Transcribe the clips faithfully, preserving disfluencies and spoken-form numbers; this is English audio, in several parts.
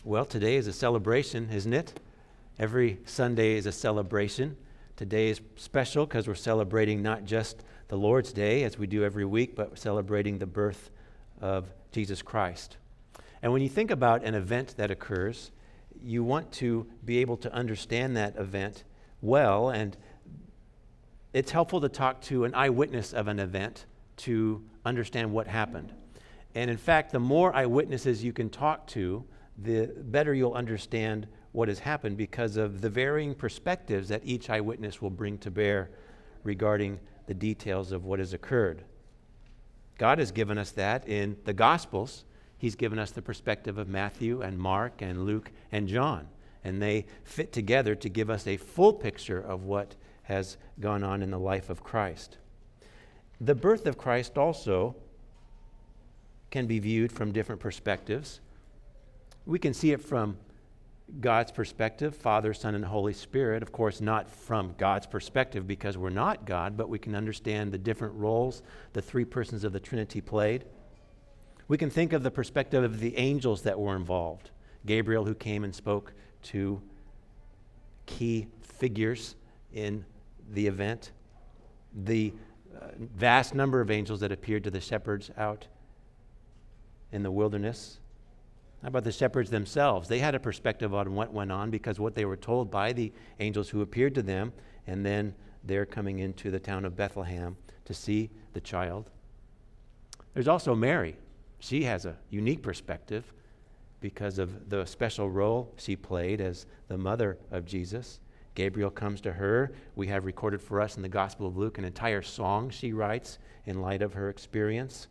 Well, today is a celebration, isn't it? Every Sunday is a celebration. Today is special because we're celebrating not just the Lord's Day, as we do every week, but we're celebrating the birth of Jesus Christ. And when you think about an event that occurs, you want to be able to understand that event well, and it's helpful to talk to an eyewitness of an event to understand what happened. And in fact, the more eyewitnesses you can talk to, the better you'll understand what has happened because of the varying perspectives that each eyewitness will bring to bear regarding the details of what has occurred. God has given us that in the Gospels. He's given us the perspective of Matthew and Mark and Luke and John, and they fit together to give us a full picture of what has gone on in the life of Christ. The birth of Christ also can be viewed from different perspectives. We can see it from God's perspective, Father, Son, and Holy Spirit. Of course, not from God's perspective because we're not God, but we can understand the different roles the three persons of the Trinity played. We can think of the perspective of the angels that were involved. Gabriel, who came and spoke to key figures in the event. The uh, vast number of angels that appeared to the shepherds out in the wilderness. How about the shepherds themselves? They had a perspective on what went on because what they were told by the angels who appeared to them, and then they're coming into the town of Bethlehem to see the child. There's also Mary. She has a unique perspective because of the special role she played as the mother of Jesus. Gabriel comes to her. We have recorded for us in the Gospel of Luke an entire song she writes in light of her experience.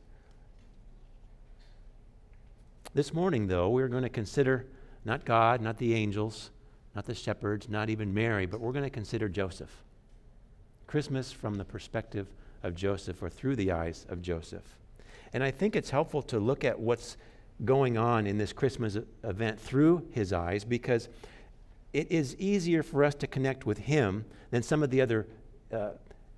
This morning, though, we're going to consider not God, not the angels, not the shepherds, not even Mary, but we're going to consider Joseph. Christmas from the perspective of Joseph, or through the eyes of Joseph. And I think it's helpful to look at what's going on in this Christmas event through his eyes, because it is easier for us to connect with him than some of the other uh,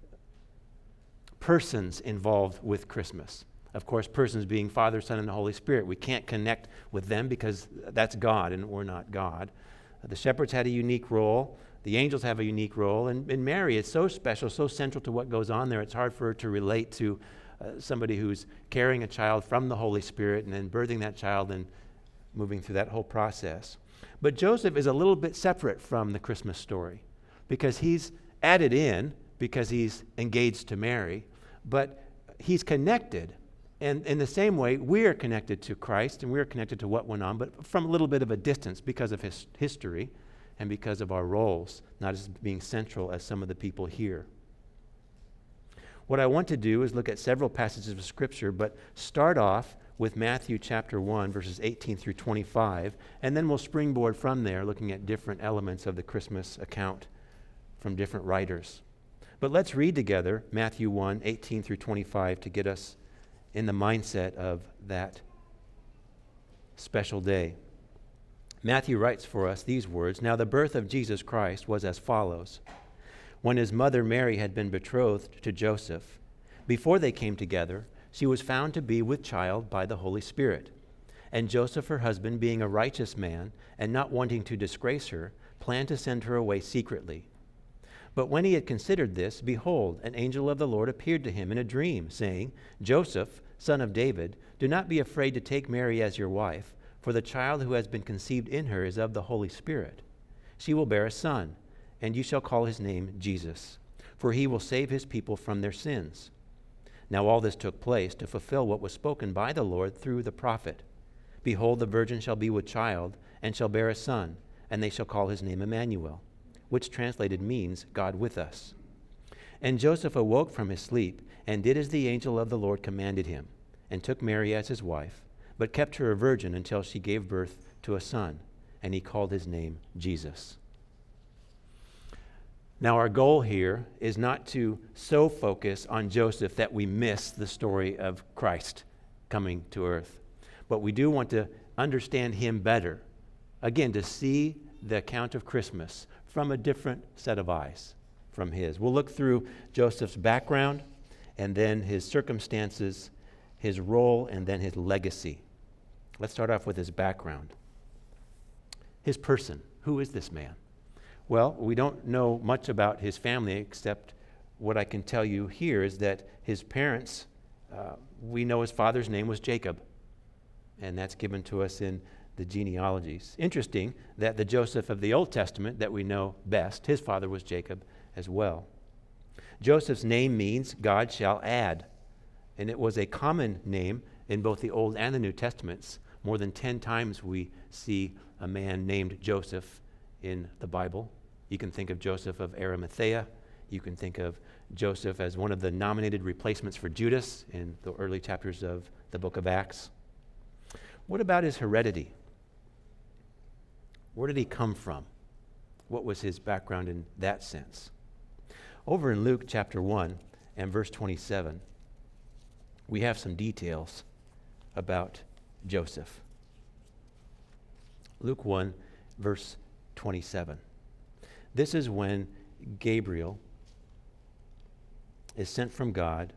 persons involved with Christmas. Of course, persons being Father, Son, and the Holy Spirit. We can't connect with them because that's God and we're not God. The shepherds had a unique role. The angels have a unique role. And, and Mary is so special, so central to what goes on there, it's hard for her to relate to uh, somebody who's carrying a child from the Holy Spirit and then birthing that child and moving through that whole process. But Joseph is a little bit separate from the Christmas story because he's added in because he's engaged to Mary, but he's connected. And in the same way, we are connected to Christ and we are connected to what went on, but from a little bit of a distance because of his history and because of our roles, not as being central as some of the people here. What I want to do is look at several passages of Scripture, but start off with Matthew chapter one, verses eighteen through twenty-five, and then we'll springboard from there, looking at different elements of the Christmas account from different writers. But let's read together Matthew one, eighteen through twenty-five to get us in the mindset of that special day. Matthew writes for us these words, "Now the birth of Jesus Christ was as follows. When his mother Mary had been betrothed to Joseph, before they came together, she was found to be with child by the Holy Spirit. And Joseph, her husband, being a righteous man and not wanting to disgrace her, planned to send her away secretly. But when he had considered this, behold, an angel of the Lord appeared to him in a dream, saying, 'Joseph, son of David, do not be afraid to take Mary as your wife, for the child who has been conceived in her is of the Holy Spirit. She will bear a son, and you shall call his name Jesus, for he will save his people from their sins.' Now all this took place to fulfill what was spoken by the Lord through the prophet. 'Behold, the virgin shall be with child, and shall bear a son, and they shall call his name Emmanuel,' which translated means God with us. And Joseph awoke from his sleep, and did as the angel of the Lord commanded him, and took Mary as his wife, but kept her a virgin until she gave birth to a son, and he called his name Jesus." Now our goal here is not to so focus on Joseph that we miss the story of Christ coming to earth, but we do want to understand him better. Again, to see the account of Christmas from a different set of eyes from his. We'll look through Joseph's background and then his circumstances, his role, and then his legacy. Let's start off with his background. his person. Who is this man? Well, we don't know much about his family, except what I can tell you here is that his parents, uh, we know his father's name was Jacob, and that's given to us in the genealogies. Interesting that the Joseph of the Old Testament that we know best, his father was Jacob as well. Joseph's name means God shall add, and it was a common name in both the Old and the New Testaments. More than ten times we see a man named Joseph in the Bible. You can think of Joseph of Arimathea. You can think of Joseph as one of the nominated replacements for Judas in the early chapters of the book of Acts. What about his heredity? Where did he come from? What was his background in that sense? Over in Luke chapter one and verse twenty-seven, we have some details about Joseph. Luke one, verse twenty-seven. This is when Gabriel is sent from God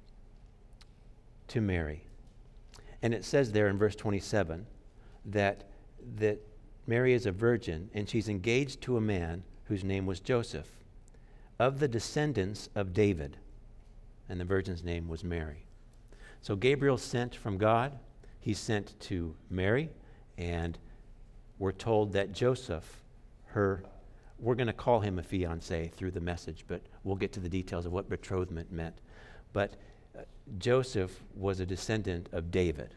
to Mary. And it says there in verse twenty-seven that, that Mary is a virgin and she's engaged to a man whose name was Joseph, of the descendants of David. And the virgin's name was Mary. So Gabriel sent from God. He's sent to Mary, and we're told that Joseph, her, we're going to call him a fiancé through the message, but we'll get to the details of what betrothment meant. But uh, Joseph was a descendant of David.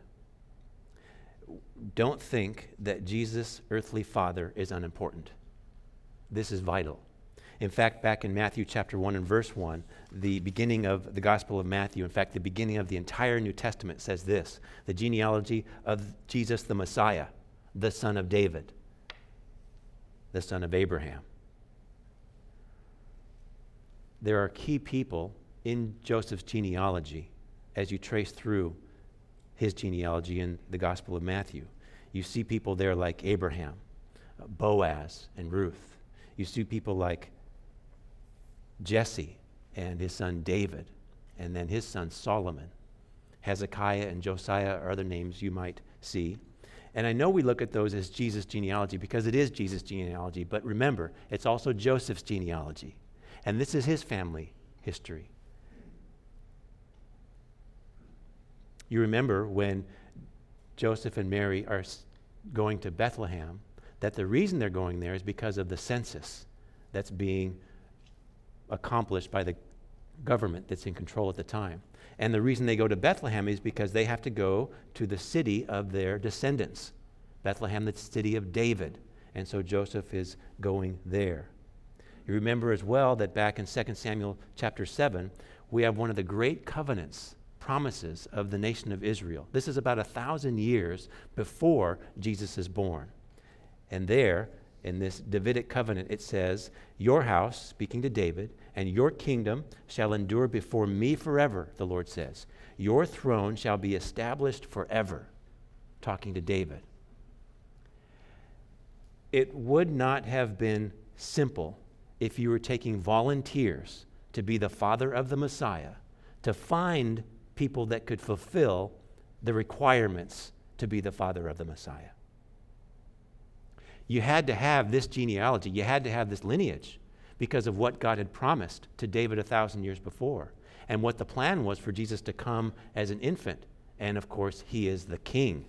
Don't think that Jesus' earthly father is unimportant. This is vital. In fact, back in Matthew chapter one and verse one, the beginning of the Gospel of Matthew, in fact, the beginning of the entire New Testament says this: the genealogy of Jesus the Messiah, the son of David, the son of Abraham. There are key people in Joseph's genealogy as you trace through his genealogy in the Gospel of Matthew. You see people there like Abraham, Boaz, and Ruth. You see people like Jesse and his son David, and then his son Solomon. Hezekiah and Josiah are other names you might see. And I know we look at those as Jesus' genealogy because it is Jesus' genealogy, but remember, it's also Joseph's genealogy. And this is his family history. You remember when Joseph and Mary are going to Bethlehem, that the reason they're going there is because of the census that's being accomplished by the government that's in control at the time. And the reason they go to Bethlehem is because they have to go to the city of their descendants. Bethlehem, the city of David. And so Joseph is going there. You remember as well that back in Second Samuel chapter seven, we have one of the great covenants, promises of the nation of Israel. This is about a thousand years before Jesus is born. And there, in this Davidic covenant, it says, your house, speaking to David, and your kingdom shall endure before me forever, the Lord says. Your throne shall be established forever, talking to David. It would not have been simple if you were taking volunteers to be the father of the Messiah, to find people that could fulfill the requirements to be the father of the Messiah. You had to have this genealogy. You had to have this lineage because of what God had promised to David a thousand years before and what the plan was for Jesus to come as an infant. And of course, he is the king.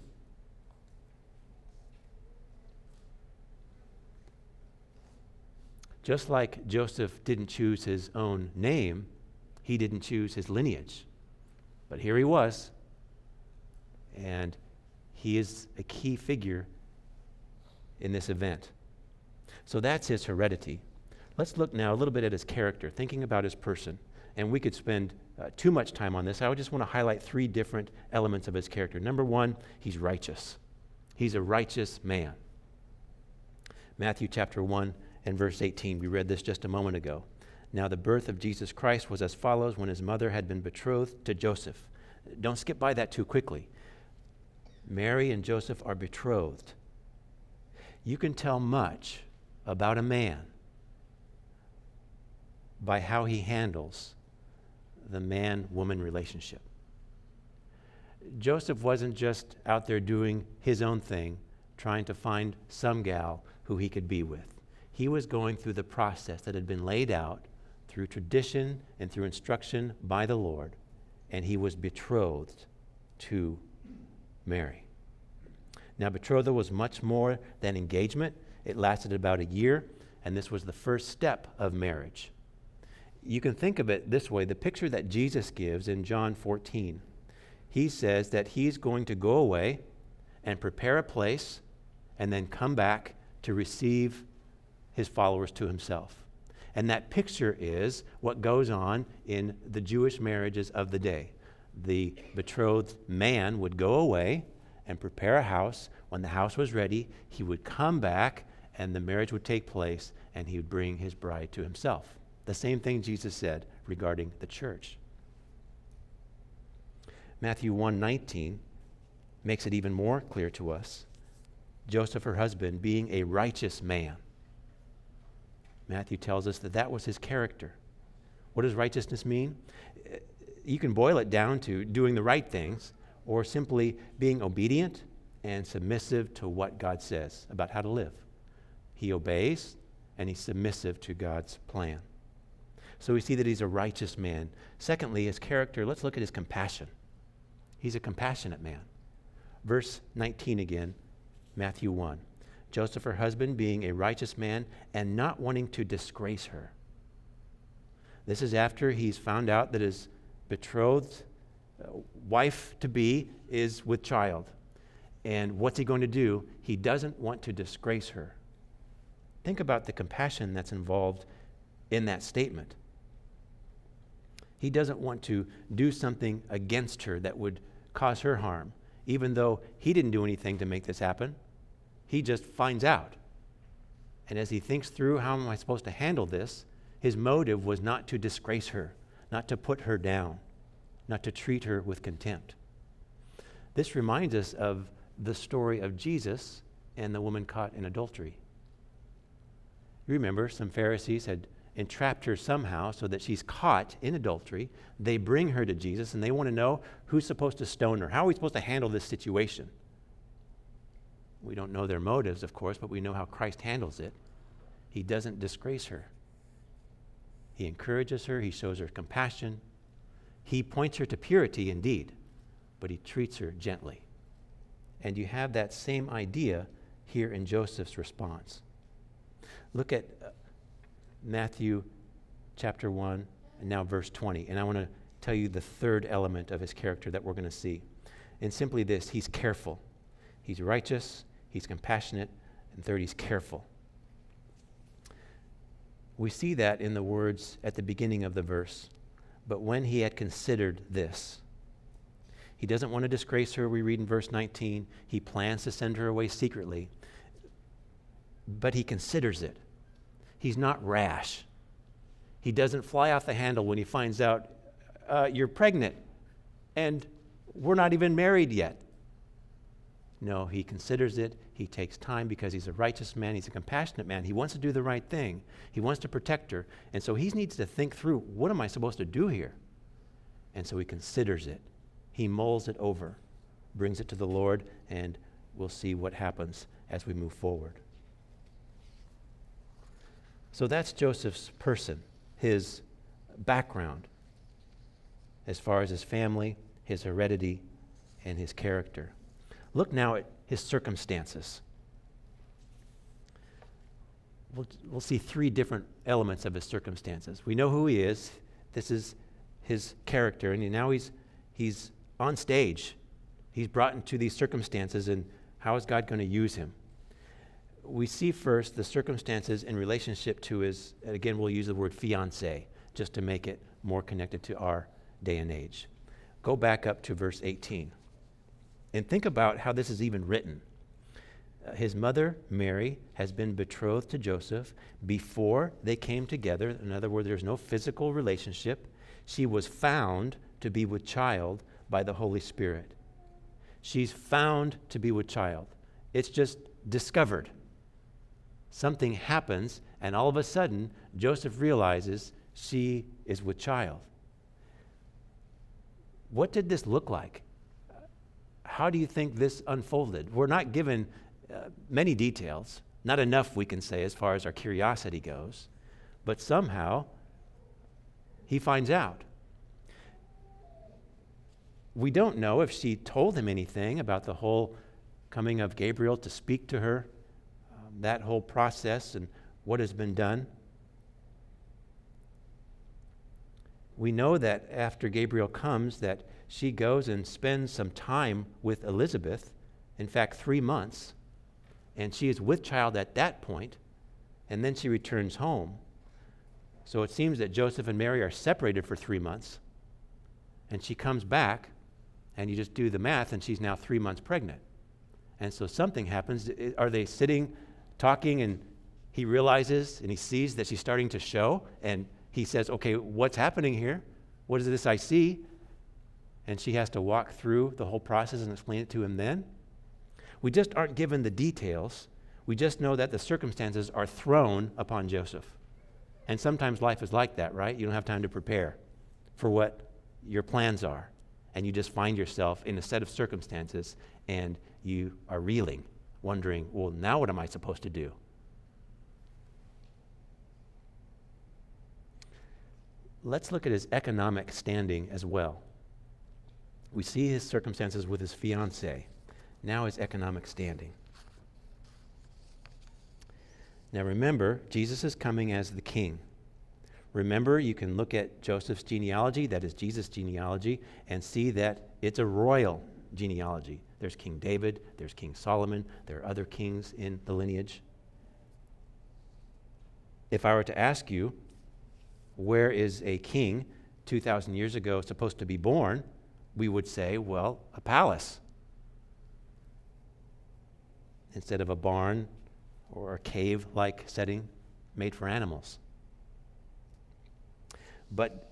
Just like Joseph didn't choose his own name, he didn't choose his lineage. But here he was, and he is a key figure in this event. So that's his heredity. Let's look now a little bit at his character, thinking about his person. And we could spend uh, too much time on this. I would just want to highlight three different elements of his character. Number one, he's righteous. He's a righteous man. Matthew chapter one and verse eighteen, we read this just a moment ago. Now the birth of Jesus Christ was as follows: when his mother had been betrothed to Joseph. Don't skip by that too quickly. Mary and Joseph are betrothed. You can tell much about a man by how he handles the man-woman relationship. Joseph wasn't just out there doing his own thing trying to find some gal who he could be with. He was going through the process that had been laid out through tradition and through instruction by the Lord, and he was betrothed to Mary. Now, betrothal was much more than engagement. It lasted about a year, and this was the first step of marriage. You can think of it this way. The picture that Jesus gives in John fourteen, he says that he's going to go away and prepare a place and then come back to receive his followers to himself. And that picture is what goes on in the Jewish marriages of the day. The betrothed man would go away and prepare a house. When the house was ready, he would come back and the marriage would take place and he would bring his bride to himself. The same thing Jesus said regarding the church. Matthew one nineteen makes it even more clear to us. Joseph, her husband, being a righteous man. Matthew tells us that that was his character. What does righteousness mean? You can boil it down to doing the right things or simply being obedient and submissive to what God says about how to live. He obeys and he's submissive to God's plan. So we see that he's a righteous man. Secondly, his character, let's look at his compassion. He's a compassionate man. Verse nineteen again, Matthew one. Joseph, her husband, being a righteous man and not wanting to disgrace her. This is after he's found out that his betrothed uh, wife-to-be is with child. And what's he going to do? He doesn't want to disgrace her. Think about the compassion that's involved in that statement. He doesn't want to do something against her that would cause her harm, even though he didn't do anything to make this happen. He just finds out. And as he thinks through, how am I supposed to handle this? His motive was not to disgrace her, not to put her down, not to treat her with contempt. This reminds us of the story of Jesus and the woman caught in adultery. You remember, some Pharisees had entrapped her somehow so that she's caught in adultery. They bring her to Jesus and they want to know who's supposed to stone her. How are we supposed to handle this situation? We don't know their motives, of course, but we know how Christ handles it. He doesn't disgrace her. He encourages her. He shows her compassion. He points her to purity indeed, but he treats her gently. And you have that same idea here in Joseph's response. Look at uh, Matthew chapter one and now verse twenty. And I want to tell you the third element of his character that we're going to see. And simply this, he's careful. He's righteous, he's compassionate, and third, he's careful. We see that in the words at the beginning of the verse. But when he had considered this, he doesn't want to disgrace her, we read in verse nineteen. He plans to send her away secretly, but he considers it. He's not rash. He doesn't fly off the handle when he finds out, uh, you're pregnant, and we're not even married yet. No, he considers it. He takes time because he's a righteous man. He's a compassionate man. He wants to do the right thing. He wants to protect her. And so he needs to think through, what am I supposed to do here? And so he considers it. He mulls it over, brings it to the Lord, and we'll see what happens as we move forward. So that's Joseph's person, his background, as far as his family, his heredity, and his character. Look now at his circumstances. We'll, we'll see three different elements of his circumstances. We know who he is. This is his character. And now he's, he's on stage. He's brought into these circumstances, and how is God going to use him? We see first the circumstances in relationship to his, again, we'll use the word fiancé, just to make it more connected to our day and age. Go back up to verse eighteen. And think about how this is even written. Uh, his mother, Mary, has been betrothed to Joseph before they came together. In other words, there's no physical relationship. She was found to be with child by the Holy Spirit. She's found to be with child. It's just discovered. Something happens, and all of a sudden, Joseph realizes she is with child. What did this look like? How do you think this unfolded? We're not given Uh, many details, not enough we can say as far as our curiosity goes, but somehow he finds out. We don't know if she told him anything about the whole coming of Gabriel to speak to her, um, that whole process and what has been done. We know that after Gabriel comes, that she goes and spends some time with Elizabeth, in fact, three months, and she is with child at that point, and then she returns home. So it seems that Joseph and Mary are separated for three months, and she comes back, and you just do the math, and she's now three months pregnant. And so something happens. Are they sitting, talking, and he realizes, and he sees that she's starting to show, and he says, okay, what's happening here? What is this I see? And she has to walk through the whole process and explain it to him then. We just aren't given the details. We just know that the circumstances are thrown upon Joseph. And sometimes life is like that, right? You don't have time to prepare for what your plans are. And you just find yourself in a set of circumstances and you are reeling, wondering, well, now what am I supposed to do? Let's look at his economic standing as well. We see his circumstances with his fiancée. Now his economic standing. Now remember, Jesus is coming as the king. Remember, you can look at Joseph's genealogy, that is Jesus' genealogy, and see that it's a royal genealogy. There's King David, there's King Solomon, there are other kings in the lineage. If I were to ask you, where is a king two thousand years ago supposed to be born, we would say, well, a palace, instead of a barn or a cave-like setting made for animals. But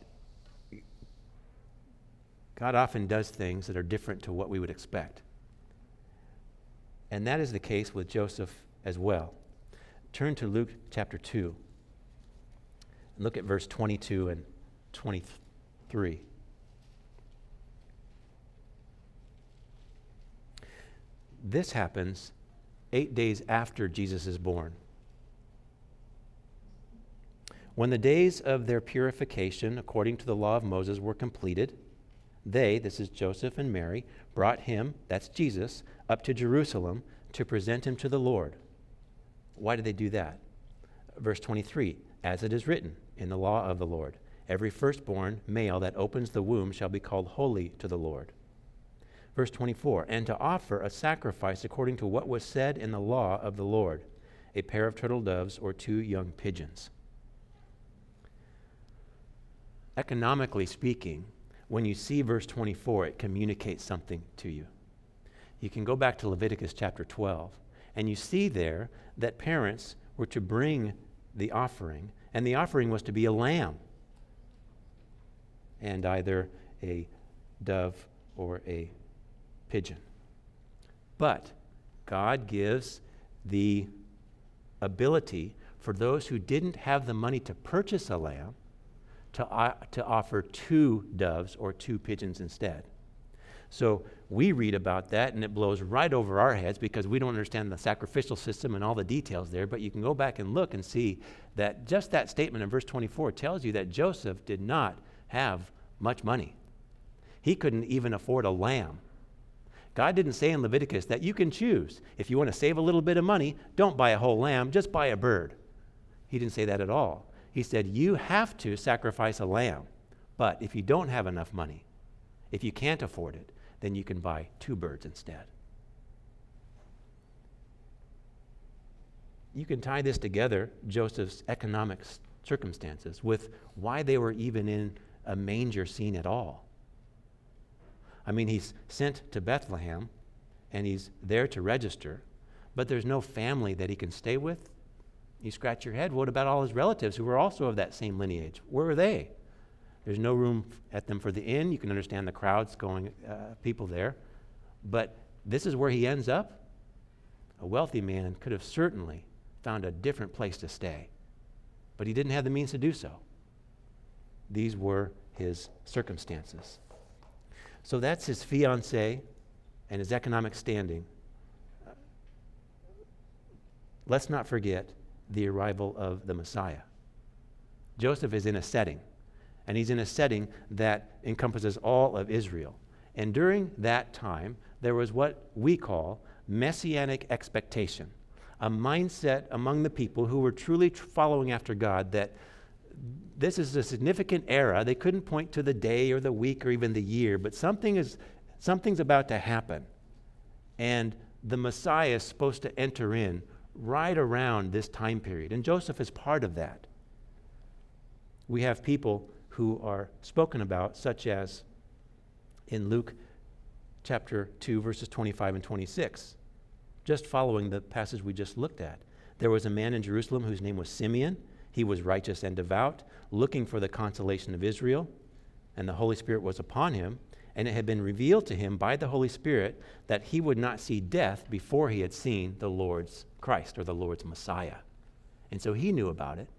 God often does things that are different to what we would expect. And that is the case with Joseph as well. Turn to Luke chapter two. And look at verse twenty-two and twenty-three. This happens eight days after Jesus is born. When the days of their purification, according to the law of Moses, were completed, they, this is Joseph and Mary, brought him, that's Jesus, up to Jerusalem to present him to the Lord. Why did they do that? Verse twenty-three, as it is written in the law of the Lord, every firstborn male that opens the womb shall be called holy to the Lord. Verse twenty-four, and to offer a sacrifice according to what was said in the law of the Lord, a pair of turtle doves or two young pigeons. Economically speaking, when you see verse twenty-four, it communicates something to you. You can go back to Leviticus chapter twelve, and you see there that parents were to bring the offering, and the offering was to be a lamb, and either a dove or a pigeon. But God gives the ability for those who didn't have the money to purchase a lamb to, uh, to offer two doves or two pigeons instead. So we read about that and it blows right over our heads because we don't understand the sacrificial system and all the details there, but you can go back and look and see that just that statement in verse twenty-four tells you that Joseph did not have much money. He couldn't even afford a lamb. God didn't say in Leviticus that you can choose. If you want to save a little bit of money, don't buy a whole lamb, just buy a bird. He didn't say that at all. He said you have to sacrifice a lamb, but if you don't have enough money, if you can't afford it, then you can buy two birds instead. You can tie this together, Joseph's economic circumstances, with why they were even in a manger scene at all. I mean, he's sent to Bethlehem, and he's there to register, but there's no family that he can stay with. You scratch your head, what about all his relatives who were also of that same lineage? Where are they? There's no room at them for the inn. You can understand the crowds going, uh, people there. But this is where he ends up. A wealthy man could have certainly found a different place to stay, but he didn't have the means to do so. These were his circumstances. So that's his fiancée and his economic standing. let's not forget the arrival of the Messiah. Joseph is in a setting, and he's in a setting that encompasses all of Israel. And during that time, there was what we call messianic expectation, a mindset among the people who were truly tr- following after God that this is a significant era. They couldn't point to the day or the week or even the year, but something is something's about to happen. And the Messiah is supposed to enter in right around this time period. And Joseph is part of that. We have people who are spoken about, such as in Luke chapter two, verses twenty-five and twenty-six, just following the passage we just looked at. There was a man in Jerusalem whose name was Simeon. He was righteous and devout, looking for the consolation of Israel, and the Holy Spirit was upon him, and it had been revealed to him by the Holy Spirit that he would not see death before he had seen the Lord's Christ, or the Lord's Messiah. And so he knew about it.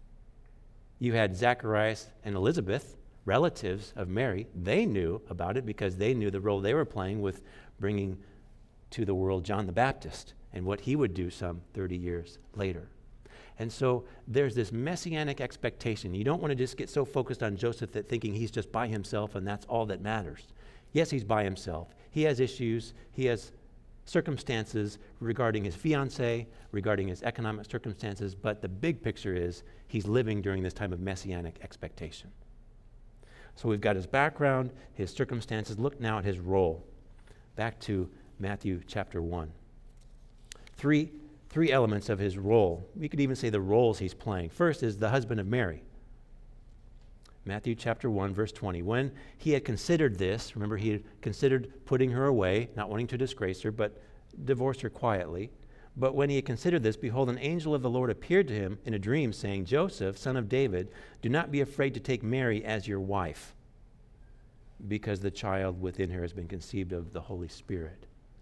You had Zacharias and Elizabeth, relatives of Mary. They knew about it because they knew the role they were playing with bringing to the world John the Baptist and what he would do some thirty years later. And so there's this messianic expectation. You don't want to just get so focused on Joseph that thinking he's just by himself and that's all that matters. Yes, he's by himself. He has issues. He has circumstances regarding his fiancée, regarding his economic circumstances, but the big picture is he's living during this time of messianic expectation. So we've got his background, his circumstances. Look now at his role. Back to Matthew chapter one. Three Three elements of his role. We could even say the roles he's playing. First is the husband of Mary. Matthew chapter one, verse twenty. When he had considered this, remember he had considered putting her away, not wanting to disgrace her, but divorce her quietly. But when he had considered this, behold, an angel of the Lord appeared to him in a dream, saying, Joseph, son of David, do not be afraid to take Mary as your wife, because the child within her has been conceived of the Holy Spirit.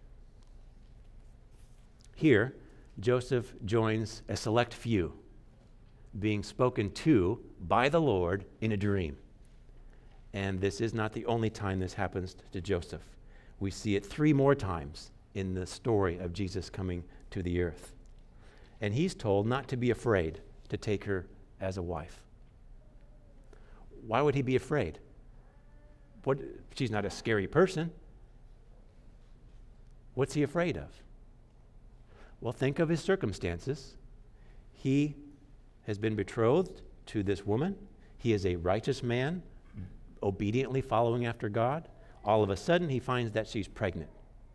Here, Joseph joins a select few being spoken to by the Lord in a dream. And this is not the only time this happens to Joseph. We see it three more times in the story of Jesus coming to the earth. And he's told not to be afraid to take her as a wife. Why would he be afraid? What, she's not a scary person. What's he afraid of? Well, think of his circumstances. He has been betrothed to this woman. He is a righteous man, obediently following after God. All of a sudden, he finds that she's pregnant.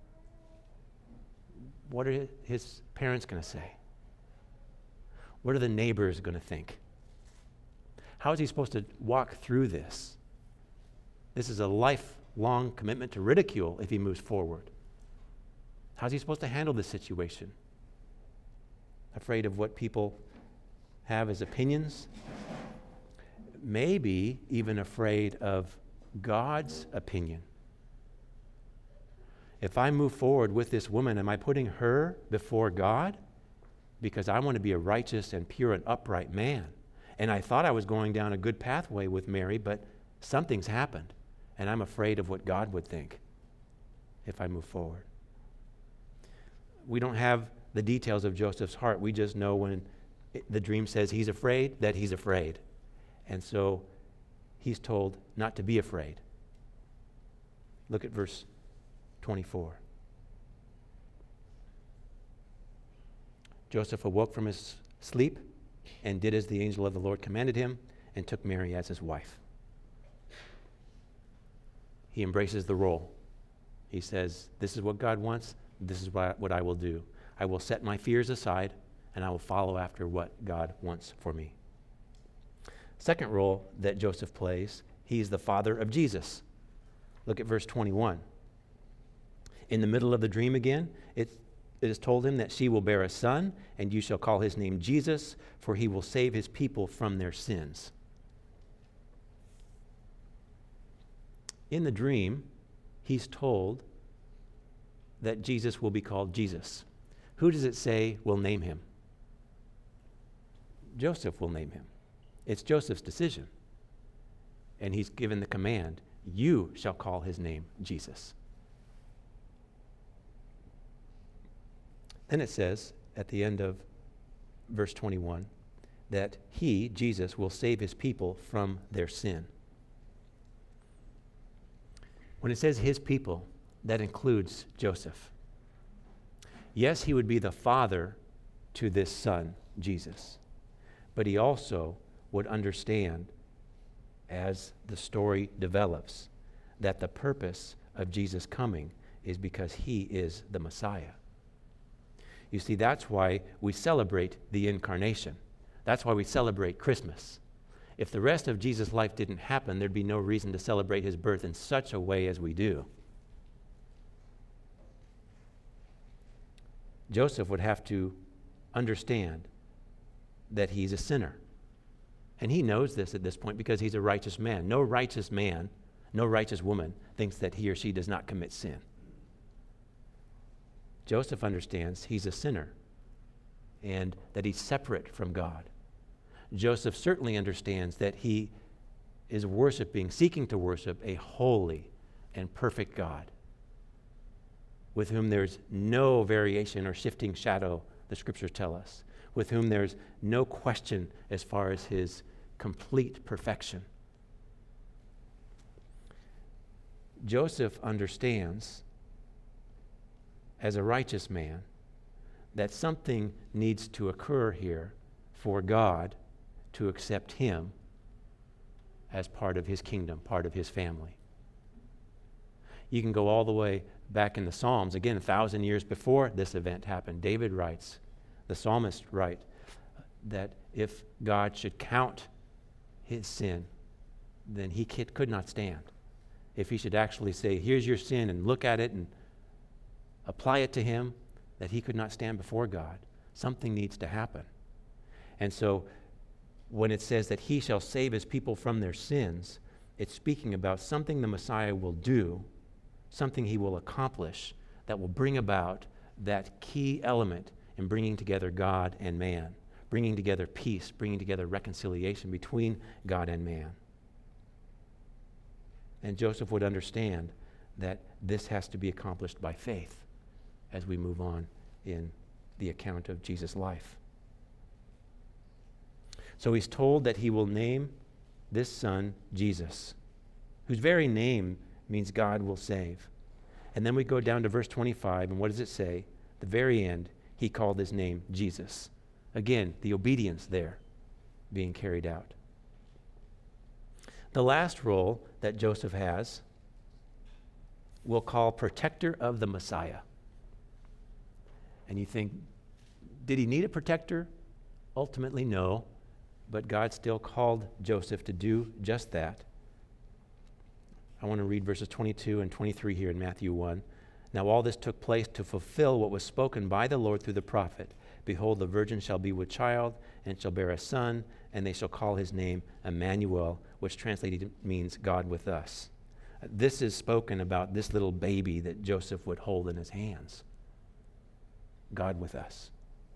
What are his parents going to say? What are the neighbors going to think? How is he supposed to walk through this? This is a lifelong commitment to ridicule if he moves forward. How's he supposed to handle this situation? Afraid of what people have as opinions? Maybe even afraid of God's opinion. If I move forward with this woman, am I putting her before God? Because I want to be a righteous and pure and upright man. And I thought I was going down a good pathway with Mary, but something's happened. And I'm afraid of what God would think if I move forward. We don't have the details of Joseph's heart. We just know when it, the dream says he's afraid, that he's afraid. And so he's told not to be afraid. Look at verse twenty-four. Joseph awoke from his sleep and did as the angel of the Lord commanded him and took Mary as his wife. He embraces the role. He says, this is what God wants. This is what I will do. I will set my fears aside, and I will follow after what God wants for me. Second role that Joseph plays, he's the father of Jesus. Look at verse twenty-one. In the middle of the dream again, it, it is told him that she will bear a son, and you shall call his name Jesus, for he will save his people from their sins. In the dream, he's told that Jesus will be called Jesus. Who does it say will name him? Joseph will name him. It's Joseph's decision. And he's given the command, you shall call his name Jesus. Then it says at the end of verse twenty-one, that he, Jesus, will save his people from their sin. When it says his people, that includes Joseph. Yes, he would be the father to this son, Jesus, but he also would understand, as the story develops, that the purpose of Jesus coming is because he is the Messiah. You see, that's why we celebrate the incarnation. That's why we celebrate Christmas. If the rest of Jesus' life didn't happen, there'd be no reason to celebrate his birth in such a way as we do. Joseph would have to understand that he's a sinner. And he knows this at this point because he's a righteous man. No righteous man, no righteous woman thinks that he or she does not commit sin. Joseph understands he's a sinner and that he's separate from God. Joseph certainly understands that he is worshiping, seeking to worship a holy and perfect God with whom there's no variation or shifting shadow, the scriptures tell us, with whom there's no question as far as his complete perfection. Joseph understands, as a righteous man, that something needs to occur here for God to accept him as part of his kingdom, part of his family. You can go all the way back in the Psalms, again, a thousand years before this event happened. David writes, the psalmist writes, that if God should count his sin, then he could not stand. If he should actually say, here's your sin, and look at it and apply it to him, that he could not stand before God. Something needs to happen. And so when it says that he shall save his people from their sins, it's speaking about something the Messiah will do, something he will accomplish that will bring about that key element in bringing together God and man, bringing together peace, bringing together reconciliation between God and man. And Joseph would understand that this has to be accomplished by faith as we move on in the account of Jesus' life. So he's told that he will name this son Jesus, whose very name means God will save. And then we go down to verse twenty-five, and what does it say? The very end, he called his name Jesus. Again, the obedience there being carried out. The last role that Joseph has, we'll call protector of the Messiah. And you think, did he need a protector? Ultimately, no. But God still called Joseph to do just that. I want to read verses twenty-two and twenty-three here in Matthew one. Now all this took place to fulfill what was spoken by the Lord through the prophet. Behold, the virgin shall be with child, and shall bear a son, and they shall call his name Emmanuel, which translated means God with us. This is spoken about this little baby that Joseph would hold in his hands. God with us.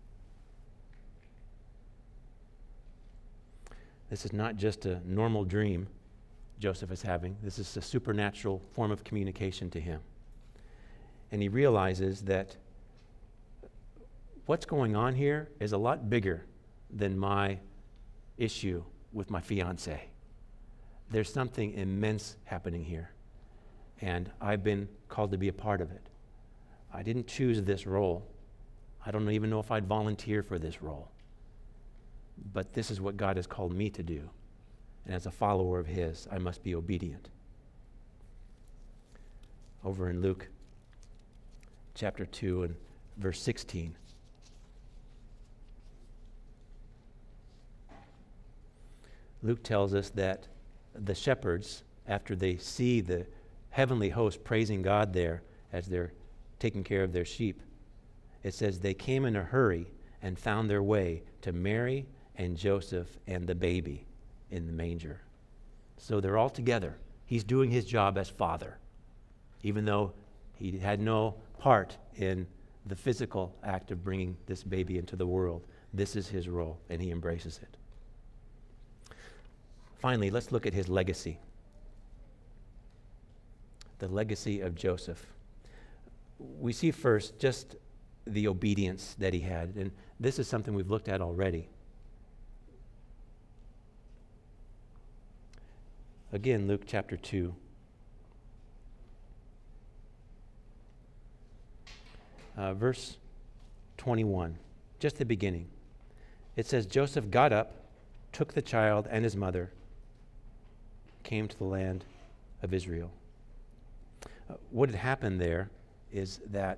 This is not just a normal dream Joseph is having. This is a supernatural form of communication to him. And he realizes that what's going on here is a lot bigger than my issue with my fiance. There's something immense happening here, and I've been called to be a part of it. I didn't choose this role. I don't even know if I'd volunteer for this role. But this is what God has called me to do. And as a follower of his, I must be obedient. Over in Luke chapter two and verse sixteen. Luke tells us that the shepherds, after they see the heavenly host praising God there as they're taking care of their sheep, it says they came in a hurry and found their way to Mary and Joseph and the baby in the manger. So they're all together. He's doing his job as father, even though he had no part in the physical act of bringing this baby into the world. This is his role, and he embraces it. Finally, let's look at his legacy. The legacy of Joseph. We see first just the obedience that he had. And this is something we've looked at already. Again, Luke chapter two. Uh, verse twenty-one, just the beginning. It says, Joseph got up, took the child and his mother, came to the land of Israel. Uh, what had happened there is that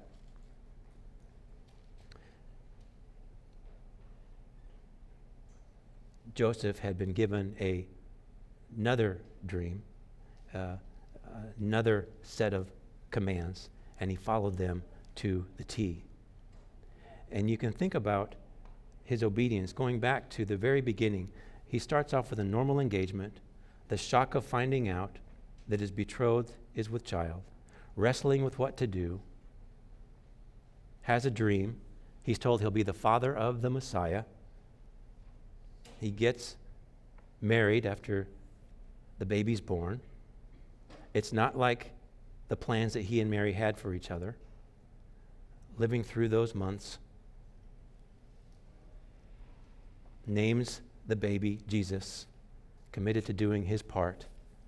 Joseph had been given a, another dream, uh, another set of commands, and he followed them to the T. And you can think about his obedience going back to the very beginning. He starts off with a normal engagement, the shock of finding out that his betrothed is with child, wrestling with what to do, has a dream. He's told he'll be the father of the Messiah. He gets married after the baby's born. It's not like the plans that he and Mary had for each other. Living through those months, names the baby Jesus, committed to doing his part.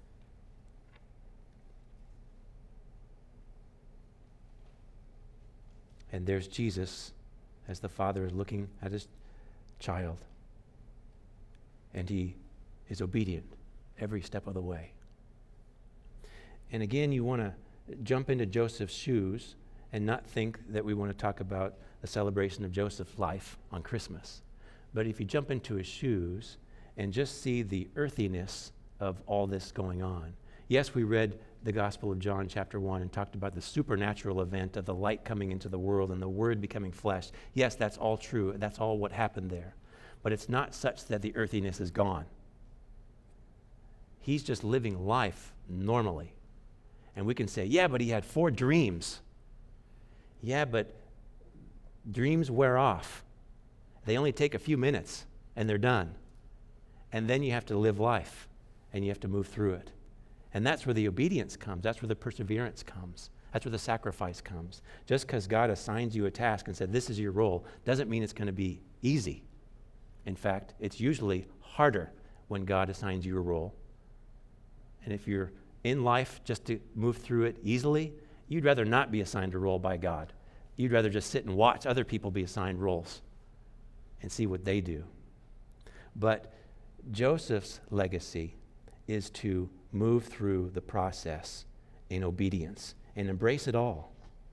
And there's Jesus as the father is looking at his child. And he is obedient every step of the way. And again, you want to jump into Joseph's shoes and not think that we want to talk about the celebration of Joseph's life on Christmas. But if you jump into his shoes and just see the earthiness of all this going on. Yes, we read the Gospel of John chapter one and talked about the supernatural event of the light coming into the world and the Word becoming flesh. Yes, that's all true. That's all what happened there. But it's not such that the earthiness is gone. He's just living life normally. And we can say, yeah, but he had four dreams. Yeah, but dreams wear off. They only take a few minutes, and they're done. And then you have to live life, and you have to move through it. And that's where the obedience comes. That's where the perseverance comes. That's where the sacrifice comes. Just because God assigns you a task and said, this is your role, doesn't mean it's going to be easy. In fact, it's usually harder when God assigns you a role. And if you're in life just to move through it easily, you'd rather not be assigned a role by God. You'd rather just sit and watch other people be assigned roles and see what they do. But Joseph's legacy is to move through the process in obedience and embrace it all.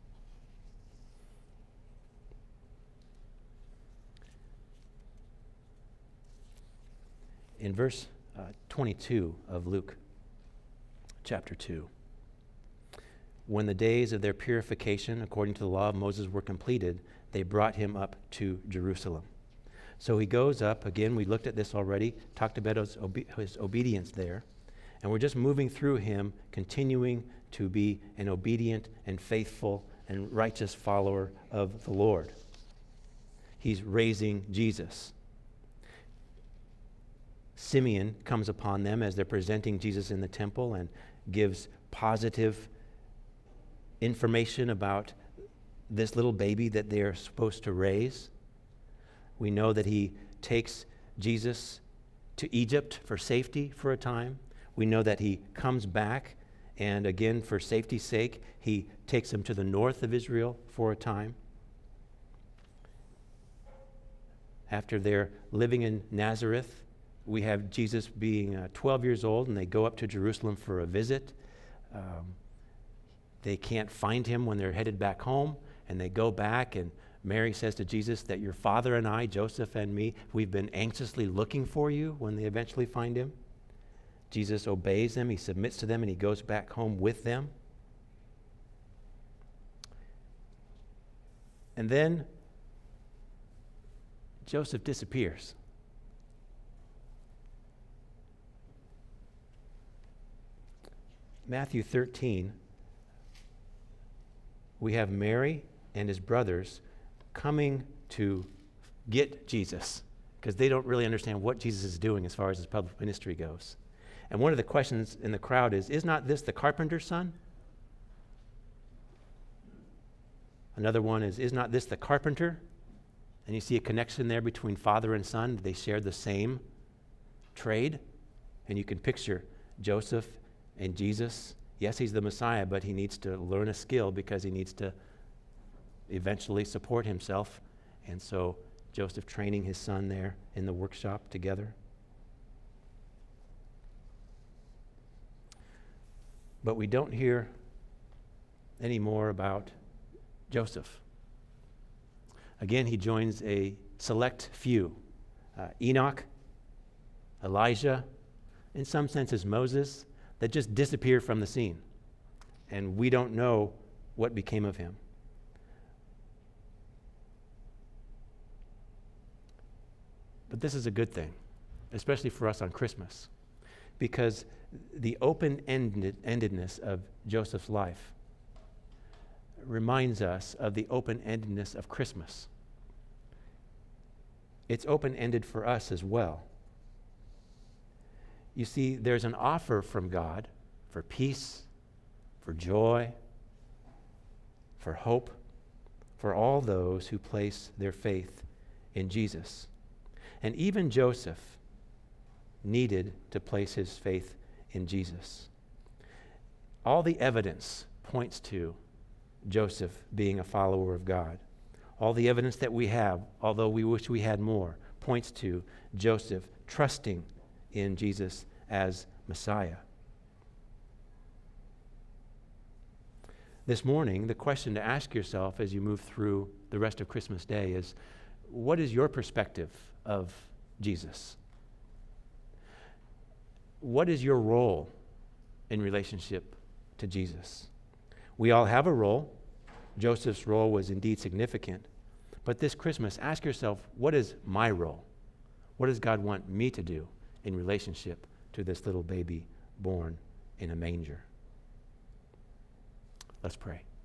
In verse uh, twenty-two of Luke chapter two, when the days of their purification according to the law of Moses were completed, they brought him up to Jerusalem. So he goes up, again, we looked at this already, talked about his, obe- his obedience there, and we're just moving through him, continuing to be an obedient and faithful and righteous follower of the Lord. He's raising Jesus. Simeon comes upon them as they're presenting Jesus in the temple and gives positive information about this little baby that they're supposed to raise. We know that he takes Jesus to Egypt for safety for a time. We know that he comes back, and again, for safety's sake, he takes him to the north of Israel for a time. After they're living in Nazareth, we have Jesus being uh, twelve years old, and they go up to Jerusalem for a visit. Um, they can't find him when they're headed back home, and they go back, and Mary says to Jesus that your father and I, Joseph and me, we've been anxiously looking for you when they eventually find him. Jesus obeys them, he submits to them, and he goes back home with them. And then Joseph disappears. Matthew thirteen, we have Mary and his brothers coming to get Jesus because they don't really understand what Jesus is doing as far as his public ministry goes. And one of the questions in the crowd is, is not this the carpenter's son? Another one is, is not this the carpenter? And you see a connection there between father and son. They share the same trade. And you can picture Joseph and Jesus. Yes, he's the Messiah, but he needs to learn a skill because he needs to eventually support himself. And so Joseph training his son there in the workshop together. But we don't hear any more about Joseph. Again, he joins a select few. Uh, Enoch, Elijah, in some senses Moses, that just disappear from the scene. And we don't know what became of him. But this is a good thing, especially for us on Christmas, because the open-endedness of Joseph's life reminds us of the open-endedness of Christmas. It's open-ended for us as well. You see, there's an offer from God for peace, for joy, for hope, for all those who place their faith in Jesus. And even Joseph needed to place his faith in Jesus. All the evidence points to Joseph being a follower of God. All the evidence that we have, although we wish we had more, points to Joseph trusting in Jesus as Messiah. This morning, the question to ask yourself as you move through the rest of Christmas Day is, what is your perspective of Jesus? What is your role in relationship to Jesus? We all have a role. Joseph's role was indeed significant. But this Christmas, ask yourself, what is my role? What does God want me to do in relationship to this little baby born in a manger? Let's pray.